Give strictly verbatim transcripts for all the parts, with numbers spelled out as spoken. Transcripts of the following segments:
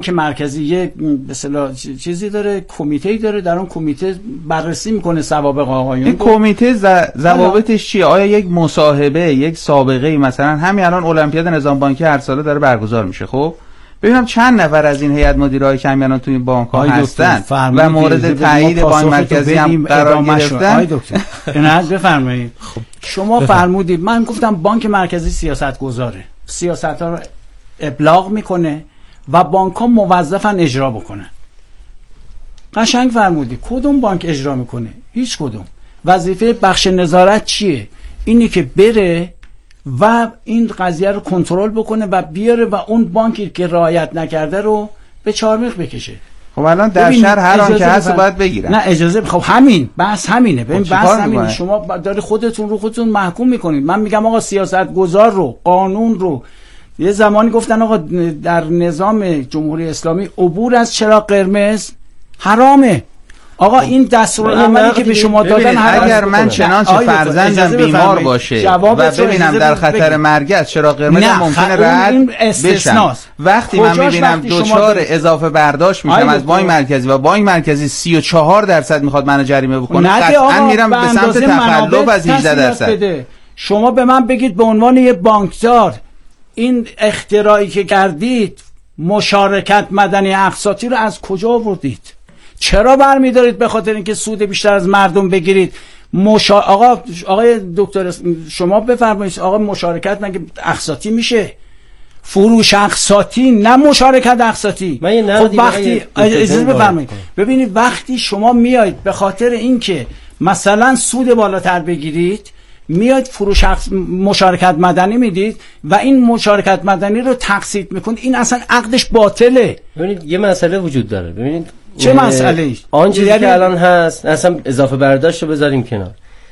که مرکزی یه به اصطلاح چیزی داره، کمیته‌ای داره، در اون کمیته بررسی میکنه سوابق آقایون. این کمیته ضوابطش چیه؟ آیا یک مصاحبه، یک سابقه، مثلا همین الان المپیاد نظام بانکی هر ساله داره برگزار میشه، خب ببینم چند نفر از این هیئت مدیرای که الان تو این بانک ها هستن و مورد تایید بانک مرکزی هم قرار گرفتن. آقای دکتر نه بفرمایید. شما فرمودید، من گفتم بانک مرکزی سیاست گذاره، سیاست ها رو ابلاغ میکنه و بانک ها موظفن اجرا بکنن. قشنگ فرمودی. کدوم بانک اجرا میکنه؟ هیچ کدوم. وظیفه بخش نظارت چیه؟ اینی که بره و این قضیه رو کنترل بکنه و بیاره و اون بانکی که رعایت نکرده رو به چارمیخ بکشه. خب الان در شهر هر آن که هست باید بگیرن. نه اجازه. خب همین بحث همینه. ببین بحث همینه. شما داری خودتون رو خودتون محکوم میکنید. من میگم آقا سیاستگزار رو، قانون رو، یه زمانی گفتن آقا در نظام جمهوری اسلامی عبور از چراغ قرمز حرامه. آقا این دستورالعملی که به شما دادن، اگر من چنانچه فرزندم بیمار باشه و ببینم در خطر مرگ است، چراغ قرمز ممکنه رد بشم. وقتی من میبینم دوچار اضافه برداشت میشم از بانک مرکزی و بانک مرکزی سی و چهار درصد میخواد منو جریمه بکنه، قطعا میرم به سمت تخلف از هجده درصد. شما به من بگید به عنوان یه بانکدار این اختراعی که کردید، مشارکت مدنی اقساطی رو از کجا آوردید؟ چرا برمی‌دارید به خاطر اینکه سود بیشتر از مردم بگیرید؟ مشا... آقا آقای دکتر شما بفرمایید، آقا مشارکت مگه اقساطی میشه؟ فروش اقساطی، نه مشارکت اقساطی. خب وقتی اجازه بفرمایید، ببینید وقتی شما میایید به خاطر اینکه مثلا سود بالاتر بگیرید، میاد فروش مشارکت مدنی میدید و این مشارکت مدنی رو تقسیط میکنید، این اصلا عقدش باطله. ببینید یه مسئله وجود داره. ببینید چه مسئله؟ آن چیزی که الان هست اصلا اضافه برداشت رو بذاریم کنار.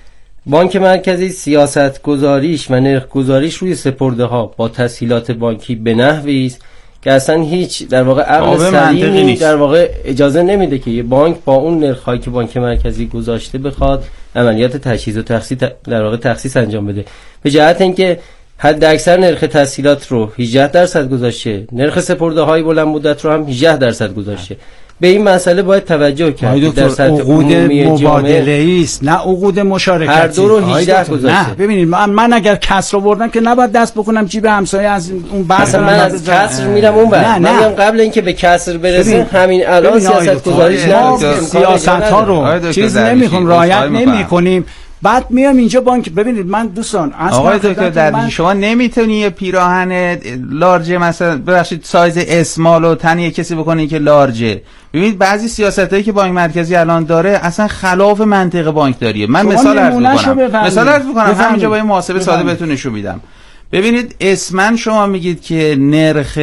بانک مرکزی سیاست گذاریش و نرخ گذاریش روی سپرده ها با تسهیلات بانکی به نحوی است که اصلا هیچ در واقع عقل سلیمی در واقع اجازه نمیده که یه بانک با اون نرخ‌هایی که بانک مرکزی گذاشته بخواد عملیات تجهیز و تخصیص در واقع تخصیص انجام بده. به جهت اینکه حد اکثر نرخ تسهیلات رو هجده درصد گذاشته، نرخ سپرده های بلند مدت رو هم هجده درصد گذاشته. به این مسئله باید توجه کرد. در سطح عقود مبادله است، نه عقود مشارکتی. هر دو رو هجده گذاشته. نه ببینید من, من اگر کسر آوردم که نباید دست بکنم جیب همسایه از اون بحث. من از کسر میرم اون بر. من میگم قبل اینکه به کسر برسیم همین الان سیاست گذاریش نه سیاست ها رو چیز نمیخوام رعایت نمیکنیم. بعد میام اینجا بانک. ببینید من دوستان آقای دکتر در من... شما نمیتونی یه پیراهن لارج مثلا ببخشید سایز اسمال و تن یه کسی بکنی که لارجه. ببینید بعضی سیاستایی که بانک مرکزی الان داره اصلا خلاف منطق بانکداریه. من مثال عرض میکنم مثال عرض میکنم همینجا با این محاسبه ساده بهتون نشون میدم. ببینید اسمن شما میگید که نرخ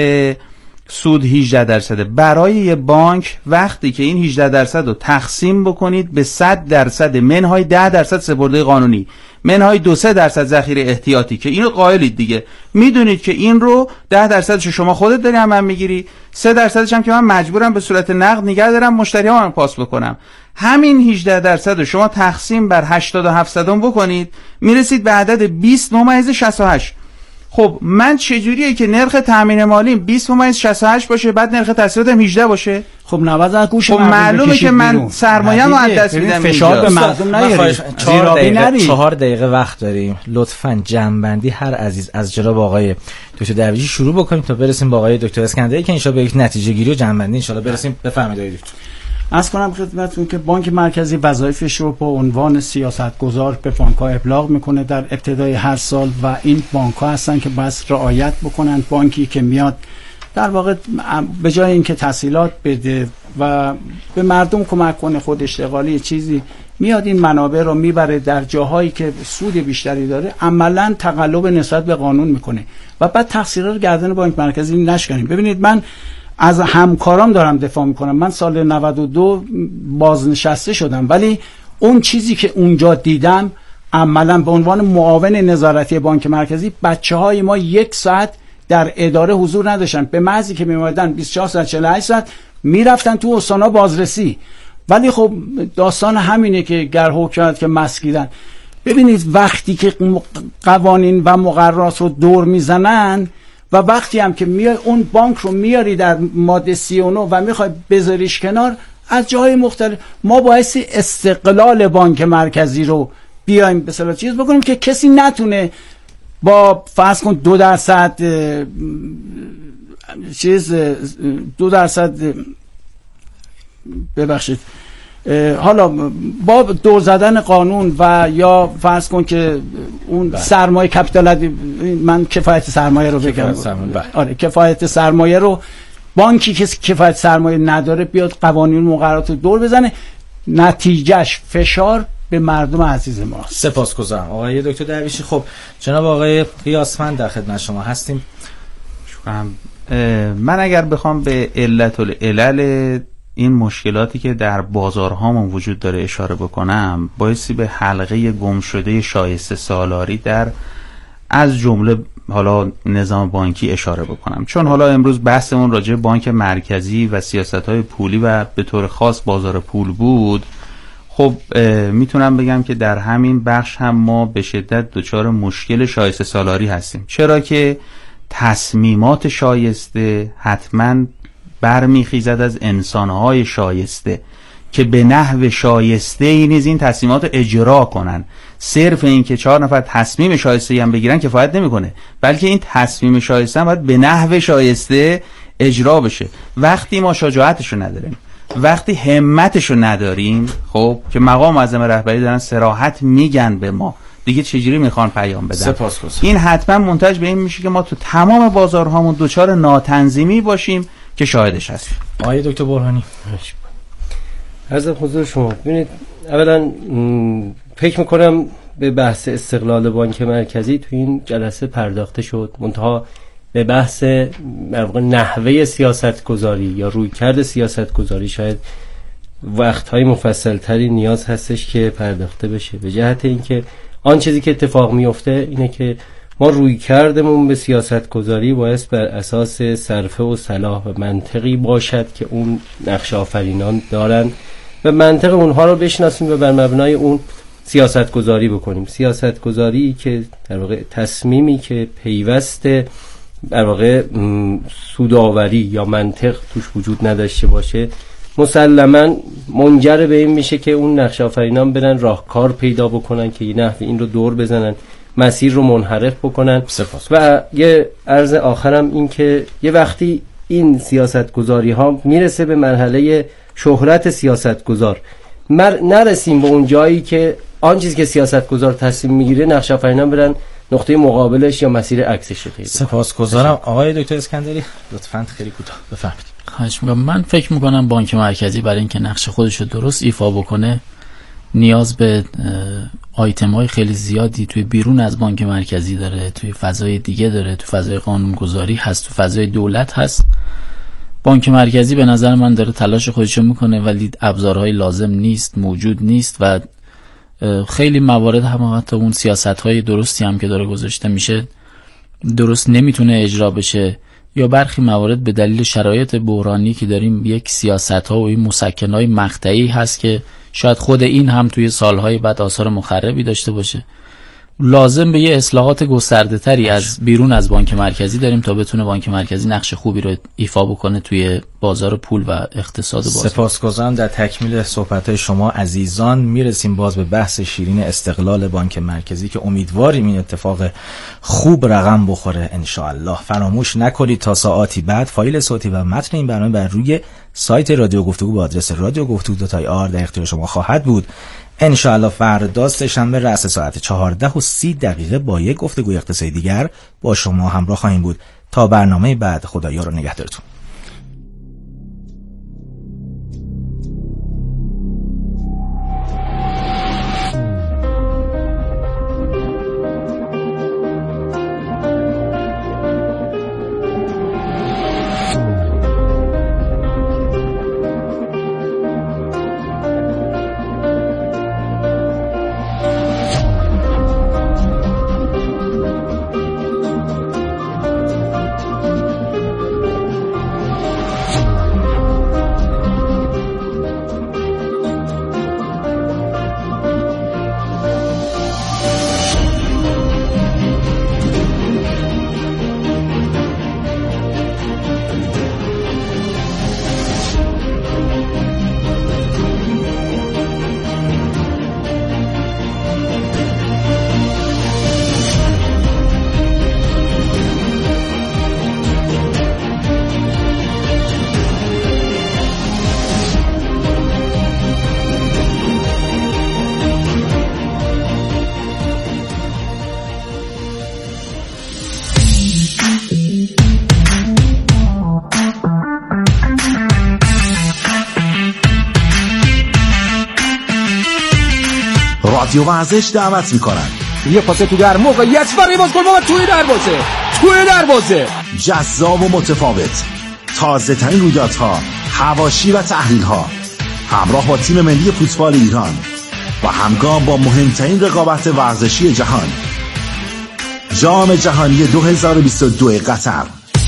سود هجده درصده. برای یه بانک وقتی که این هجده درصد رو تقسیم بکنید به صد درصد منهای ده درصد سپرده قانونی، منهای دو سه درصد ذخیره احتیاطی که اینو قائلید دیگه، میدونید که این رو ده درصدش شما خودت داری هم من میگیری، سه درصدش هم که من مجبورم به صورت نقد نگه دارم مشتری ها من پاس بکنم. همین هجده درصد رو شما تقسیم بر هشتاد و هفت صدم بکنید میرسید به عدد بیست ممیز شصت و هشت. خب من چجوریه که نرخ تامین مالی بیست ممیز شصت و هشت باشه بعد نرخ تسهیلاتم هجده باشه؟ خب نود از گوش خب معلومه که من سرمایه‌مو از دست میدم. فشار به مردم نیارید. زیرابی نرید. چهار دقیقه وقت داریم. لطفاً جمع‌بندی هر عزیز از جناب آقای دکتر درویشی شروع بکنیم تا برسیم با آقای دکتر اسکندری که ان شاءالله به یک نتیجه گیری و جمع‌بندی ان شاءالله برسیم. بفرمایید آقای دکتر. عرض کنم خدمتتون که بانک مرکزی وظایفش رو با عنوان سیاستگزار به بانک‌ها ابلاغ میکنه در ابتدای هر سال و این بانک‌ها هستن که باید رعایت بکنن. بانکی که میاد در واقع به جای اینکه تسهیلات بده و به مردم کمک کنه خود اشتغالی چیزی، میاد این منابع رو میبره در جاهایی که سود بیشتری داره، عملاً تقلب نسبت به قانون میکنه و بعد تقصیرها رو گردن بانک مرکزی نشکنیم. ببینید من از همکارام دارم دفاع میکنم. من سال نود و دو بازنشسته شدم ولی اون چیزی که اونجا دیدم عملا به عنوان معاون نظارتی بانک مرکزی بچه های ما یک ساعت در اداره حضور نداشتن، به محضی که میومدن بیست و چهار ساعت چهل و هشت ساعت میرفتن تو استانا بازرسی. ولی خب داستان همینه که گر حکمت که مسکیدن. ببینید وقتی که قوانین و مقررات رو دور میزنن و وقتی هم که میای اون بانک رو میاری در ماده سی و نه و میخوای بذاریش کنار از جاهای مختلف، ما بایستی استقلال بانک مرکزی رو بیایم به اصطلاح چیز بکنیم که کسی نتونه با فرض کن دو درصد چیز دو درصد ببخشید حالا با دور زدن قانون و یا فرض کن که اون بله. سرمایه کپیتال، من کفایت سرمایه رو بگم، آره کفایت سرمایه رو بانکی که کفایت سرمایه نداره بیاد قوانین مقررات رو دور بزنه، نتیجهش فشار به مردم عزیز ماست. سپاسگزارم آقای دکتر درویشی. خب جناب آقای قیاسفند در خدمت شما هستیم. شکرم. من اگر بخوام به علت العلل این مشکلاتی که در بازارهامون وجود داره اشاره بکنم، بایستی به حلقه گم شده شایسته سالاری در از جمله حالا نظام بانکی اشاره بکنم، چون حالا امروز بحثمون راجع به بانک مرکزی و سیاست‌های پولی و به طور خاص بازار پول بود. خب میتونم بگم که در همین بخش هم ما به شدت دچار مشکل شایسته سالاری هستیم، چرا که تصمیمات شایسته حتما برمیخیزد از انسانهای شایسته که به نحو شایسته ای نیز این تصمیمات رو اجرا کنن. صرف این که چهار نفر تصمیم شایسته هم بگیرن کفایت نمیکنه، بلکه این تصمیم شایسته هم باید به نحو شایسته اجرا بشه. وقتی ما شجاعتش رو نداریم، وقتی همتش رو نداریم، خب که مقام معظم رهبری دارن صراحت میگن به ما دیگه چجوری میخوان پیام بدن، این حتما منتج به این میشه که ما تو تمام بازارهامون دوچار ناتنظیمی باشیم که شاهدش هست. آقای دکتر برهانی عرض حضور شما ببینید، اولا فکر میکنم به بحث استقلال بانک مرکزی تو این جلسه پرداخته شد، منتها به بحث نحوه سیاست گذاری یا رویکرد سیاست گذاری شاید وقتهای مفصل تری نیاز هستش که پرداخته بشه، به جهت اینکه آن چیزی که اتفاق میفته اینه که ما روی کردمون به سیاست گذاری باید بر اساس صرفه و صلاح و منطقی باشد که اون نقش آفرینان دارن و منطق اونها رو بشناسیم و بر مبنای اون سیاست گذاری بکنیم. سیاست گذاری که در واقع تصمیمی که پیوست در واقع سودآوری یا منطق توش وجود نداشته باشه مسلماً منجر به این میشه که اون نقش آفرینان برن راهکار پیدا بکنن که این نحوی این رو دور بزنن، مسیر رو منحرف بکنن. سپاس. و یه عرض آخرم این که یه وقتی این سیاست گذاری ها میرسه به مرحله شهرت سیاست گذار، مر نرسیم به اون جایی که آن چیزی که سیاست گذار تصمیم میگیره نقش آفرینان برن نقطه مقابلش یا مسیر عکسش رو پیدا. سپاسگزارم. آقای دکتر اسکندری لطفاً خیلی کوتاه بفرمایید. خواهش می‌کنم. من فکر می‌کنم بانک مرکزی برای اینکه نقش خودش رو درست ایفا بکنه نیاز به آیتم‌های خیلی زیادی توی بیرون از بانک مرکزی داره، توی فضای دیگه داره، توی فضای قانونگذاری هست، توی فضای دولت هست. بانک مرکزی به نظر من داره تلاش خودش رو میکنه ولی ابزارهای لازم نیست، موجود نیست و خیلی موارد هم حتی اون سیاست‌های درستی هم که داره گذاشته میشه درست نمیتونه اجرا بشه، یا برخی موارد به دلیل شرایط بحرانی که داریم یک سیاست‌ها و این مسکن‌های مقطعی هست که شاید خود این هم توی سالهای بعد آثار مخربی داشته باشه. لازم به یه اصلاحات گسترده تری از بیرون از بانک مرکزی داریم تا بتونه بانک مرکزی نقش خوبی رو ایفا بکنه توی بازار پول و اقتصاد بازار. سپاسگزارم. در تکمیل صحبت‌های شما عزیزان میرسیم باز به بحث شیرین استقلال بانک مرکزی که امیدواریم این اتفاق خوب رقم بخوره ان شاء الله. فراموش نکنید تا ساعاتی بعد فایل صوتی و متن این برنامه بر روی سایت رادیو گفتگو با آدرس رادیو گفتگو دات آی آر در اختیار شما خواهد بود. ان شاء الله فردا سه‌شنبه رأس ساعت چهارده و سی دقیقه با یک گفتگوی اقتصادی دیگر با شما همراه خواهیم بود. تا برنامه بعد خدایا رو نگهدارتون. رادیو ورزش دعوت میکنند. یه پاس تو در موقعیت برای بازیکن بابا توی دروازه توی دروازه جذاب و متفاوت، تازه ترین رویدادها، حواشی و تحلیل ها، همراه با تیم ملی فوتبال ایران و همگام با مهمترین رقابت ورزشی جهان، جام جهانی دو هزار و بیست و دو قطر.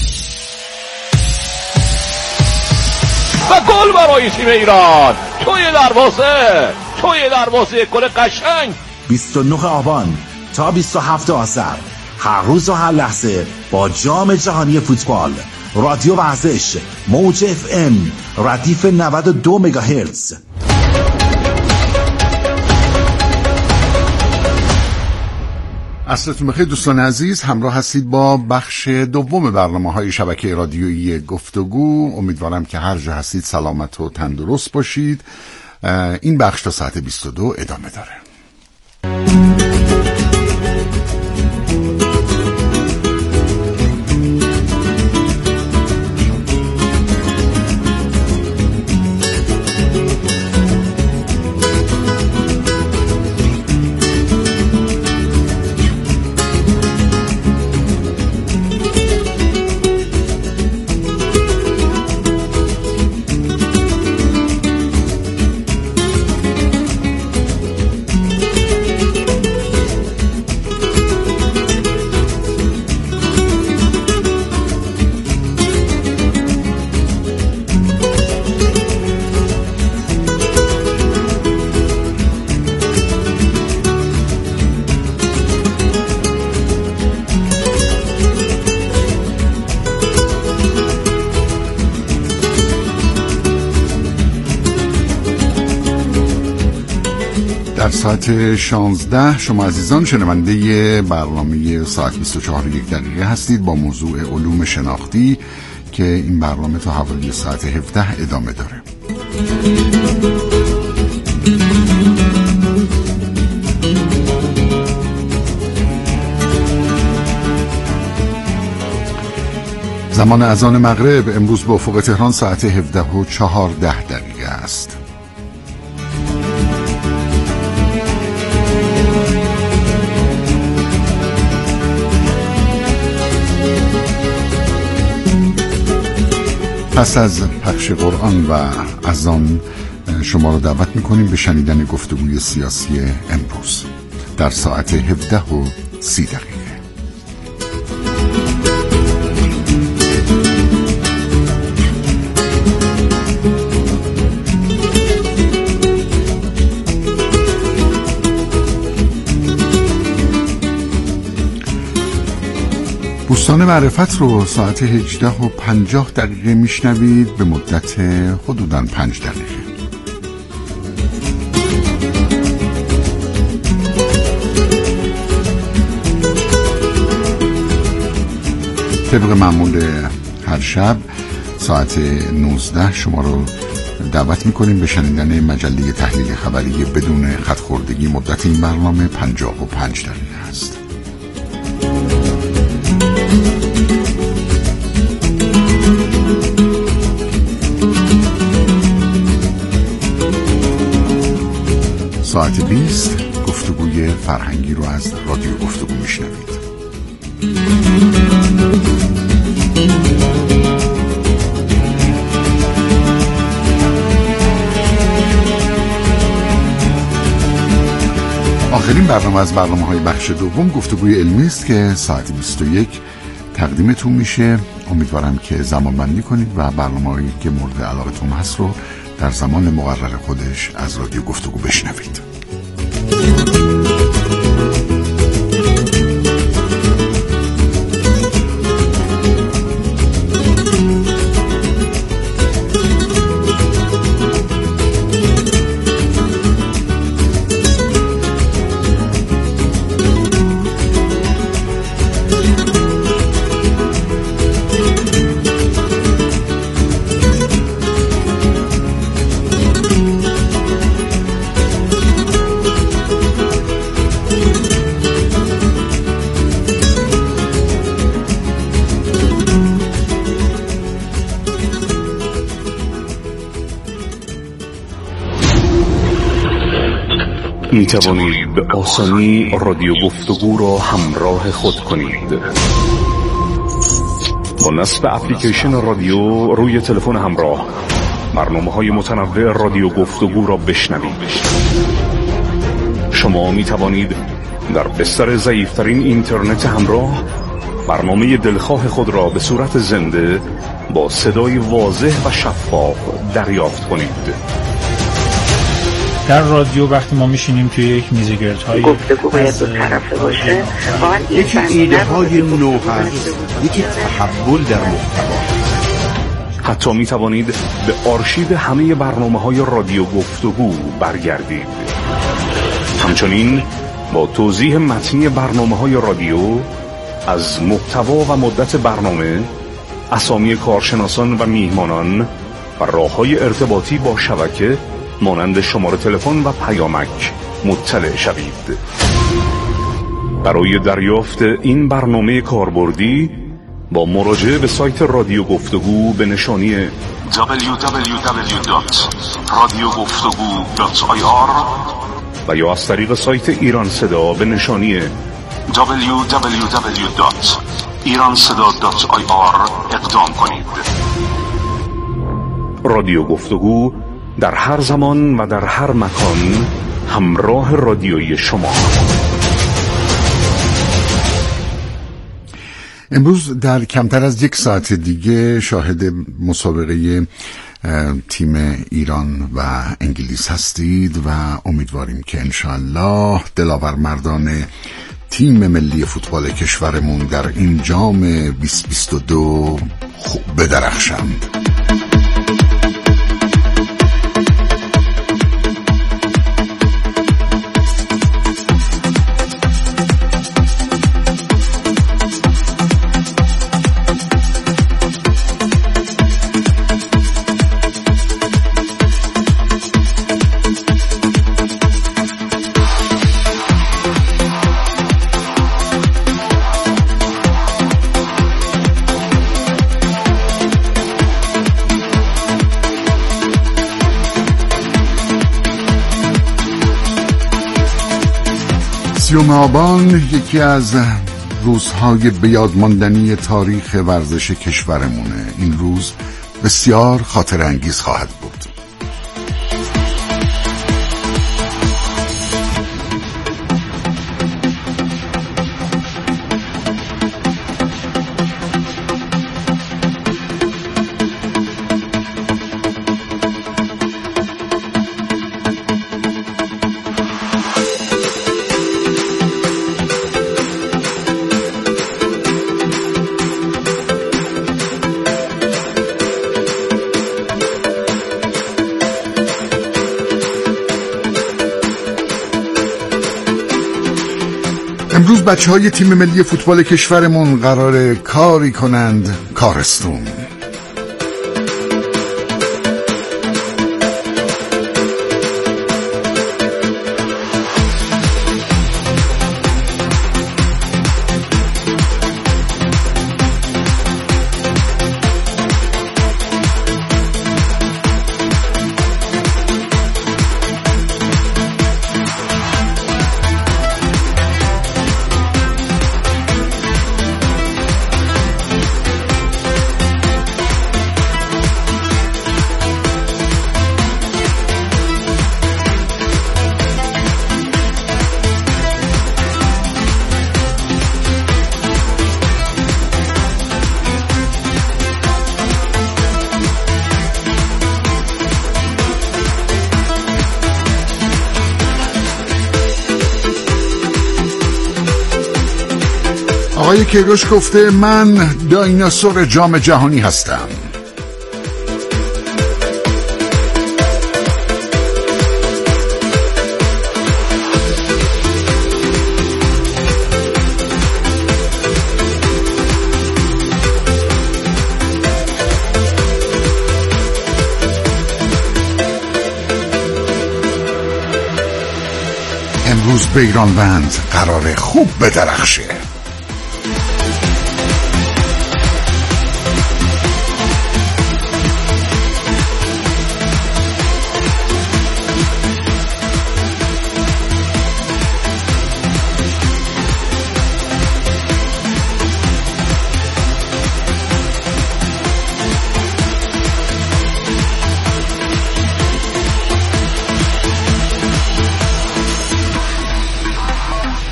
و گل برای تیم ایران توی دروازه توی دروازه، گل قشنگ. بیست و نه آبان تا بیست و هفتم آذر، هر روز و هر لحظه با جام جهانی فوتبال. رادیو ورزش، موج اف ام، ردیف نود و دو مگاهرتز. عصرتون بخیر دوستان عزیز، همراه هستید با بخش دوم برنامه‌های شبکه رادیویی گفتگو. امیدوارم که هر جا هستید سلامت و تندرست باشید. این بخش تا ساعت بیست و دو ادامه داره. در ساعت شانزده شما عزیزان شنونده برنامه ساعت بیست و چهار و یک دقیقه هستید با موضوع علوم شناختی که این برنامه تا حوالی ساعت هفده ادامه داره. زمان اذان مغرب امروز به افق تهران ساعت هفده و چهارده دقیقه است. پس از پخش قرآن و اذان شما رو دعوت میکنیم به شنیدن گفتگوی سیاسی امروز در ساعت هفده و سی دقیقه. بوستان معرفت رو ساعت هجده و پنجاه دقیقه میشنوید به مدت حدوداً پنج دقیقه. طبق معمول هر شب ساعت نوزده شما رو دعوت میکنیم به شنیدن مجله تحلیل خبری بدون خط‌خوردگی. مدت این برنامه پنجاه و پنج دقیقه است. ساعت بیست گفتگوی فرهنگی رو از رادیو گفتگو میشنوید. آخرین برنامه از برنامه‌های بخش دوم گفتگوی علمی است که ساعت بیست و یک تقدیمتون میشه. امیدوارم که زمان بندی کنید و برنامه‌هایی که مورد علاقتون هست رو در زمان مقرر خودش از رادیو گفتگو بشنوید. می توانید به آسانی رادیو گفتگو را همراه خود کنید. با نصب اپلیکیشن رادیو روی تلفن همراه برنامه‌های متنوع رادیو گفتگو را بشنوید. شما می توانید در بستر ضعیف‌ترین اینترنت همراه برنامه دلخواه خود را به صورت زنده با صدای واضح و شفاف دریافت کنید. در رادیو وقتی ما میشینیم توی یک میز گردهای گفتگو باید دو طرفه باشه، یکی ایده های نو هست، یکی تحول در محتوا. حتی می توانید به آرشیو همه برنامه‌های رادیو گفتگو برگردید. همچنین با توضیح متنی برنامه‌های رادیو از محتوا و مدت برنامه، اسامی کارشناسان و میهمانان و راه‌های ارتباطی با شبکه مانند شماره تلفن و پیامک مطلع شوید. برای دریافت این برنامه کاربردی با مراجعه به سایت رادیو گفتگو به نشانی دبلیو دبلیو دبلیو دات رادیو گفتگو دات آی آر و یا از طریق سایت ایران صدا به نشانی دبلیو دبلیو دبلیو دات ایران صدا دات آی آر اقدام کنید. رادیو گفتگو در هر زمان و در هر مکان همراه رادیویی شما. امروز در کمتر از یک ساعت دیگه شاهد مسابقه تیم ایران و انگلیس هستید و امیدواریم که انشاءالله دلاور مردان تیم ملی فوتبال کشورمون در این جام بیست بیست و دو خوب بدرخشند. سیوم آبان یکی از روزهای بیادماندنی تاریخ ورزش کشورمونه. این روز بسیار خاطر انگیز خواهد بود. امروز بچه های تیم ملی فوتبال کشورمون قراره کاری کنند کارستون. آقای کیروش گفته من دایناسور جام جهانی هستم. امروز بیرانوند قراره خوب بدرخشه.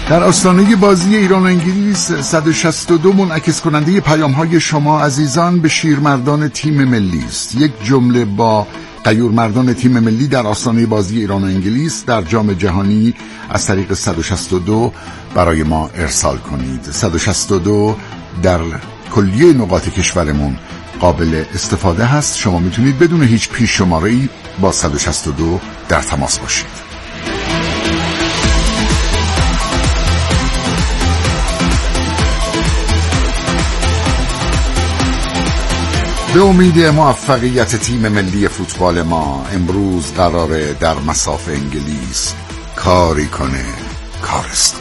در آستانه بازی ایران و انگلیس صد و شصت و دو منعکس کننده پیام‌های شما عزیزان به شیرمردان تیم ملی است. یک جمله با غیورمردان تیم ملی در آستانه بازی ایران و انگلیس در جام جهانی از طریق صد و شصت و دو برای ما ارسال کنید. صد و شصت و دو در کلیه نقاط کشورمون قابل استفاده هست. شما میتونید بدون هیچ پیش شماره‌ای با صد و شصت و دو در تماس باشید. به امید موفقیت تیم ملی فوتبال ما امروز قراره در مصاف انگلیس کاری کنه کارستان.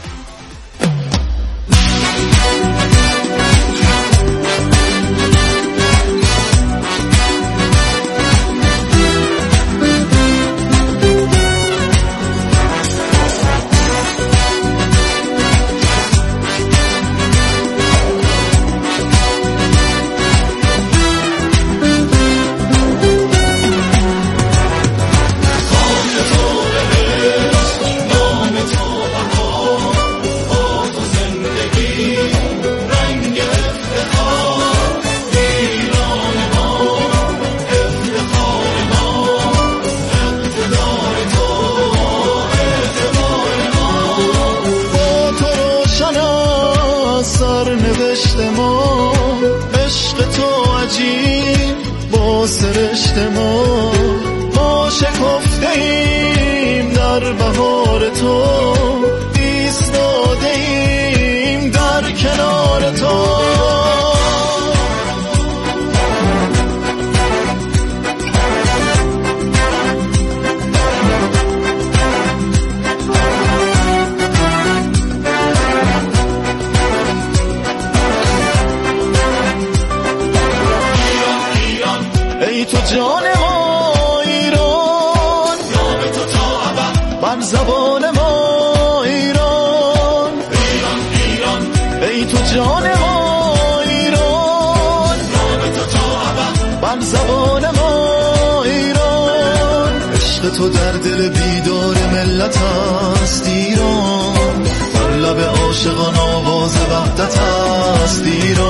تو در دل بیدار ملت است ایران، بر لب عاشقان آواز وحدت است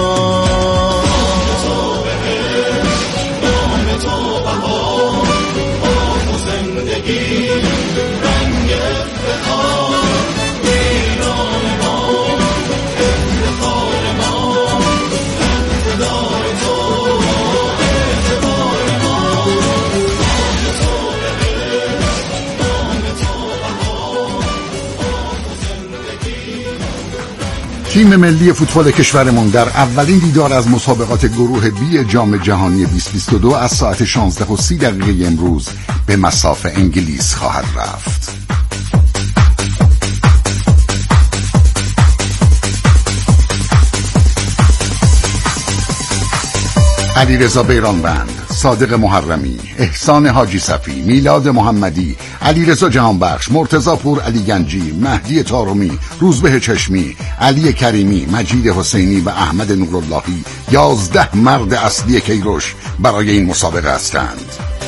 ایران. تو بهشت، نام تو بهار، آب و زندگی، رنگ افتخار، ایران ما، افتخار ما، اقتدار تو، اعتبار ما. تیم ملی فوتبال کشورمون در اولین دیدار از مسابقات گروه بی جام جهانی بیست و بیست و دو از ساعت شانزده و سی دقیقه امروز به مصاف انگلیس خواهد رفت. علیرضا بیرانوند، صادق محرمی، احسان حاجی صفی، میلاد محمدی، علیرضا جهانبخش، مرتضی پور علی گنجی، مهدی طارمی، روزبه چشمی، علی کریمی، مجید حسینی و احمد نوراللهی یازده مرد اصلی کیروش برای این مسابقه هستند.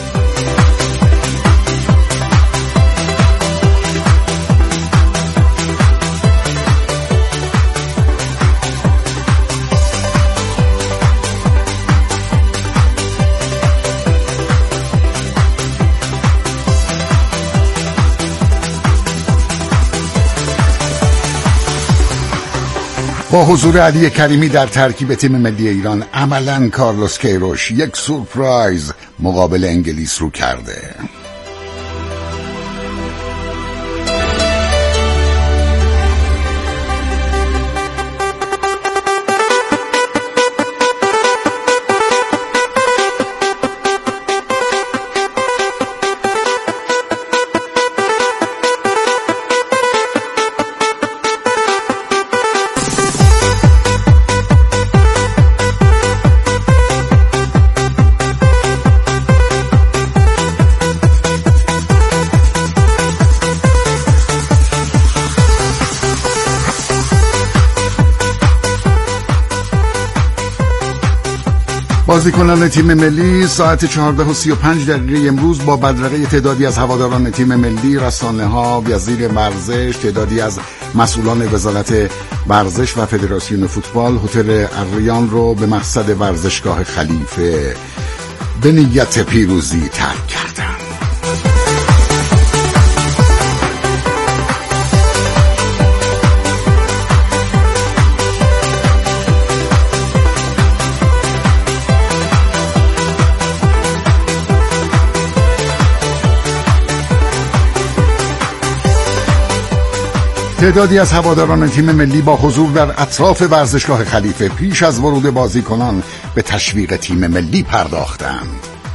با حضور علی کریمی در ترکیب تیم ملی ایران عملاً کارلوس کیروش یک سورپرایز مقابل انگلیس رو کرده. بازیکنان تیم ملی ساعت چهارده و سی و پنج دقیقه امروز با بدرقه تعدادی از هواداران تیم ملی، رسانه‌ها، وزیر ورزش، تعدادی از مسئولان وزارت ورزش و فدراسیون فوتبال هتل اریان رو به مقصد ورزشگاه خلیفه به نیت پیروزی ترک کردند. تعدادی از هواداران تیم ملی با حضور در اطراف ورزشگاه خلیفه پیش از ورود بازیکنان به تشویق تیم ملی پرداختند.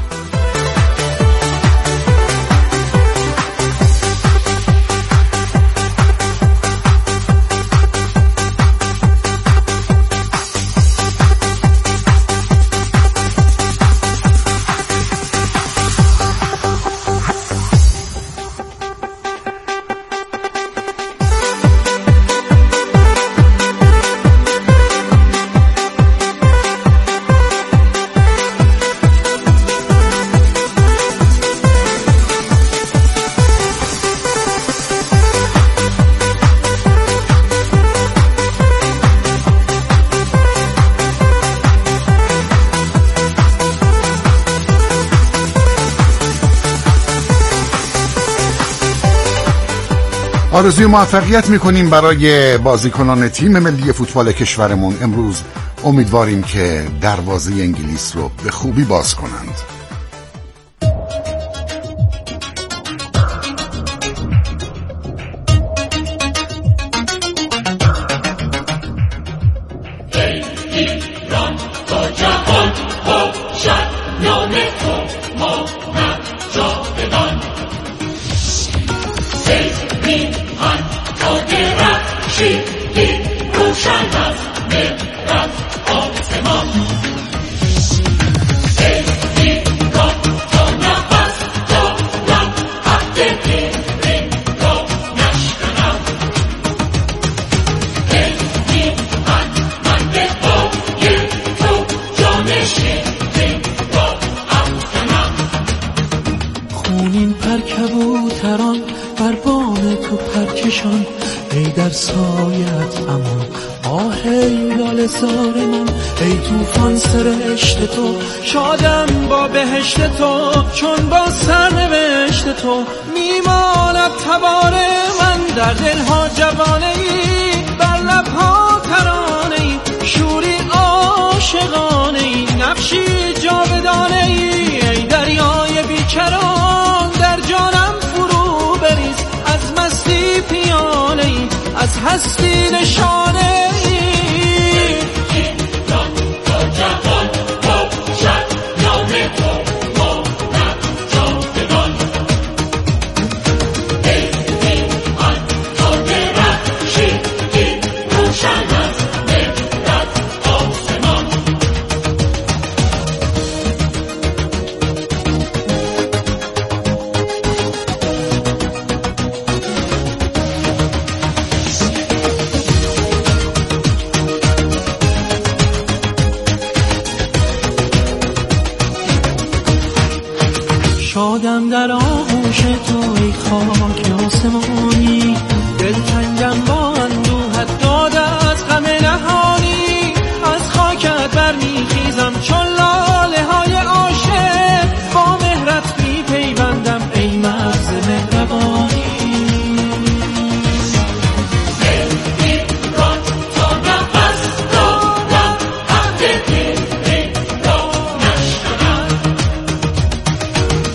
آرزوی موفقیت میکنیم برای بازیکنان تیم ملی فوتبال کشورمون. امروز امیدواریم که دروازه انگلیس رو به خوبی باز کنند. خونین پر کبوتران بر بام تو پرکشان، ای در سایت امان آه ای لاله زار من، ای توفان سرشت تو شادم با بهشت تو، چون با سرنوشت تو میماند تبار من، در دلها جوانه ای بر لبها ترانه ای، شوری عاشقانه ای نقشی جاودانه ای، ای دریای بیکران در جانم فرو بریز، از مستی پیانه ای از هستی نشانه ای. شادم در آغوش تو ای خاک آسمانی، دلتنگم با اندوهت داد از غم نهانی، از خاکت برمیخیزم چون